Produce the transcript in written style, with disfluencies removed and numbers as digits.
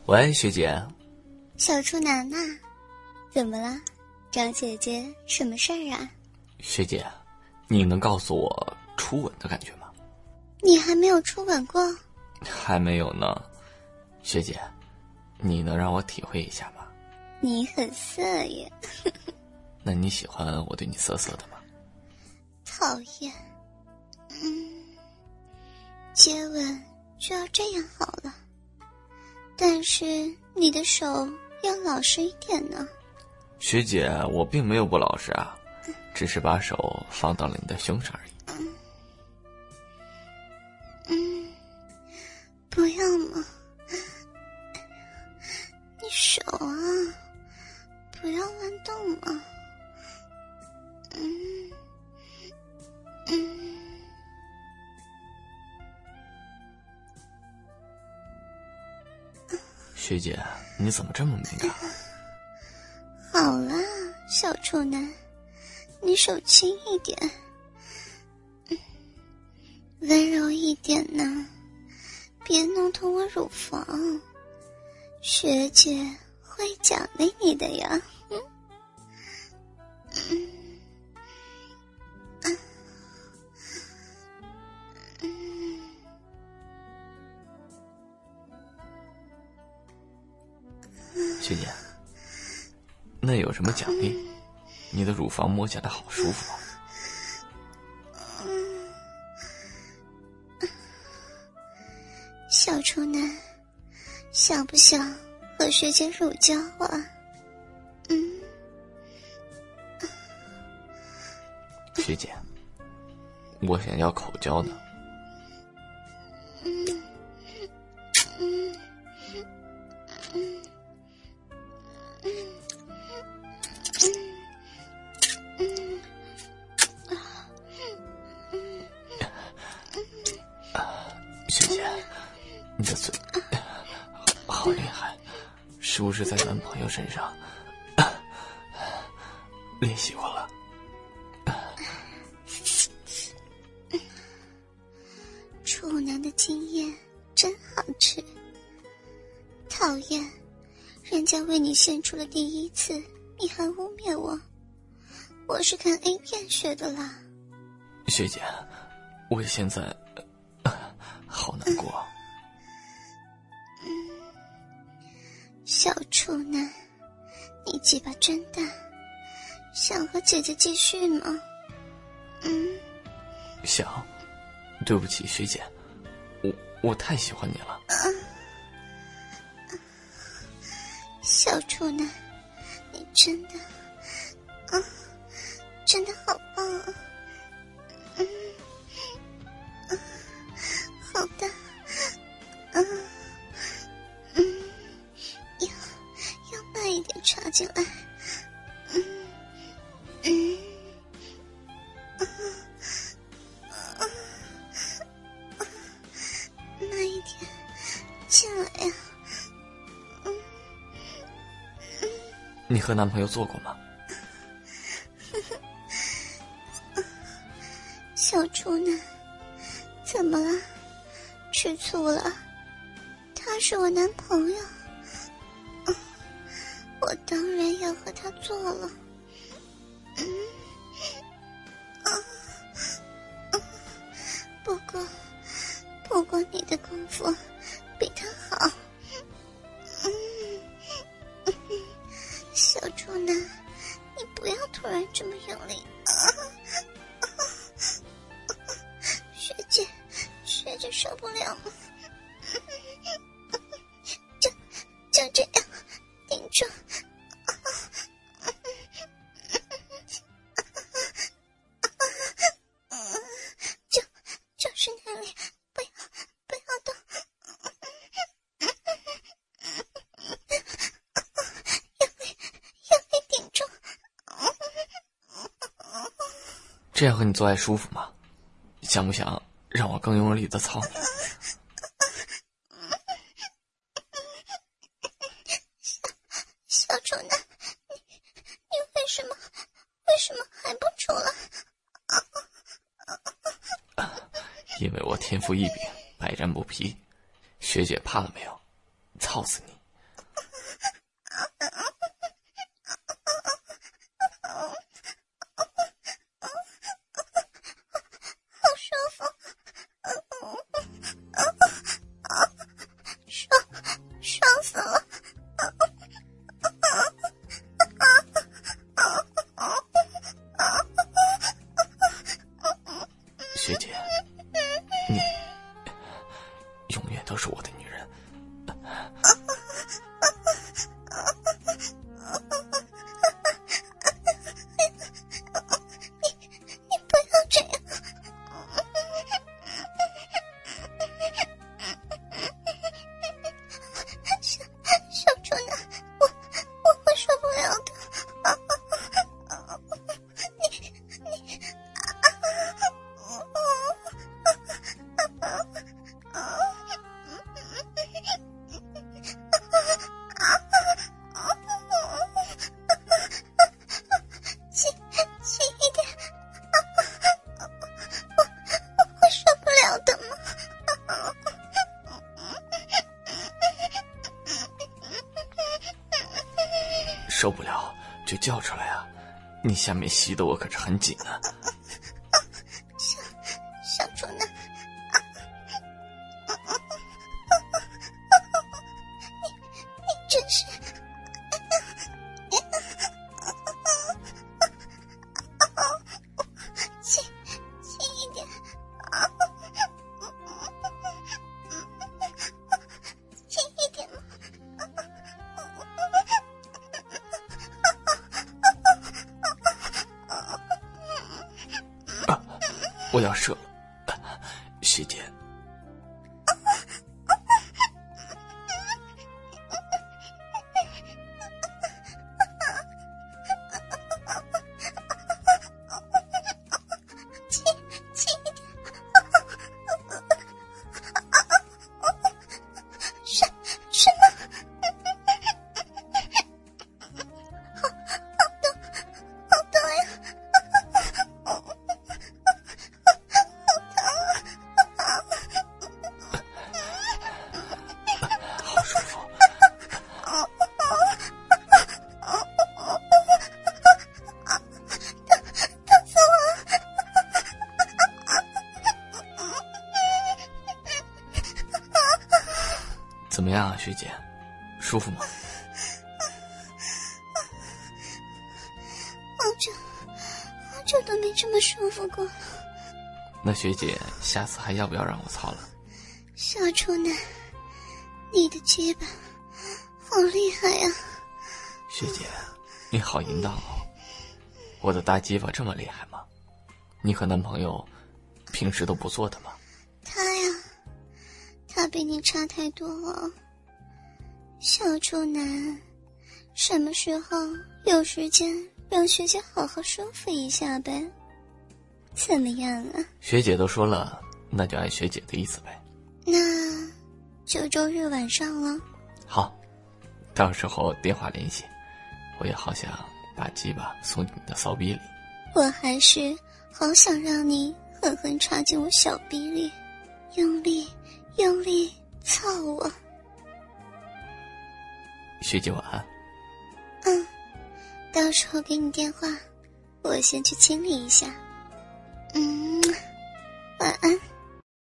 喂，学姐。 小处男呐，怎么了？找姐姐什么事儿啊？ 学姐，你能告诉我初吻的感觉吗？ 你还没有初吻过？ 还没有呢。学姐，你能让我体会一下吗？ 你很色耶。 那你喜欢我对你色色的吗？ 讨厌。接吻就要这样好了，但是你的手要老实一点呢。 学姐，我并没有不老实啊，只是把手放到了你的胸上而已。 不要嘛，你手啊，不要乱动嘛。 学姐，你怎么这么敏感？ 好啦，小处男，你手轻一点，温柔一点呢，别弄痛我乳房，学姐会奖励你的呀。 学姐，那有什么奖励？你的乳房摸起来好舒服啊。 小处男，想不想和学姐乳交啊？ 学姐，我想要口交呢。学姐，你的嘴好厉害，是不是在男朋友身上练习过了？ 处男的经验真好吃。讨厌，人家为你献出了第一次，你还污蔑我。我是看 A 片学的啦。 学姐，我现在好难过。 小处男，你鸡巴真大，想和姐姐继续吗？ 想。对不起，学姐，我太喜欢你了。 小处男，你真的好棒啊！好的，要慢一点插进来，慢一点进来呀。 你和男朋友做过吗？ 小处男，怎么了？吃醋了？他是我男朋友，我当然要和他做了。不过你的功夫比他好。小处男，你不要突然这么用力。学姐受不了了。就这样顶住。就是那里，不要动。用力顶住。 这样和你做爱舒服吗？想不想让我更用力的操你？ 小处男，你为什么还不出来？ 因为我天赋异禀，百战不疲。学姐怕了没有？操死你！ 受不了就叫出来啊！你下面吸的我可是很紧啊。 小处男，你真是。轻一点，轻一点嘛。 我要射了，学姐。 什么？好痛呀！ 好舒服。 疼死我了！ 怎么样啊，学姐，舒服吗？ 好久都没这么舒服过了。 那学姐下次还要不要让我操了？ 小处男，你的结巴好厉害呀！ 学姐，你好淫荡哦！我的大鸡巴这么厉害吗？你和男朋友平时都不做的吗？ 他呀，他比你差太多了。小处男，什么时候有时间让学姐好好舒服一下呗？怎么样啊？ 学姐都说了，那就按学姐的意思呗。 那就周日晚上了。 好，到时候电话联系。我也好想把鸡巴送进你的骚逼里。 我还是好想让你狠狠插进我小逼里，用力用力操我。 学姐晚安。 到时候给你电话，我先去清理一下。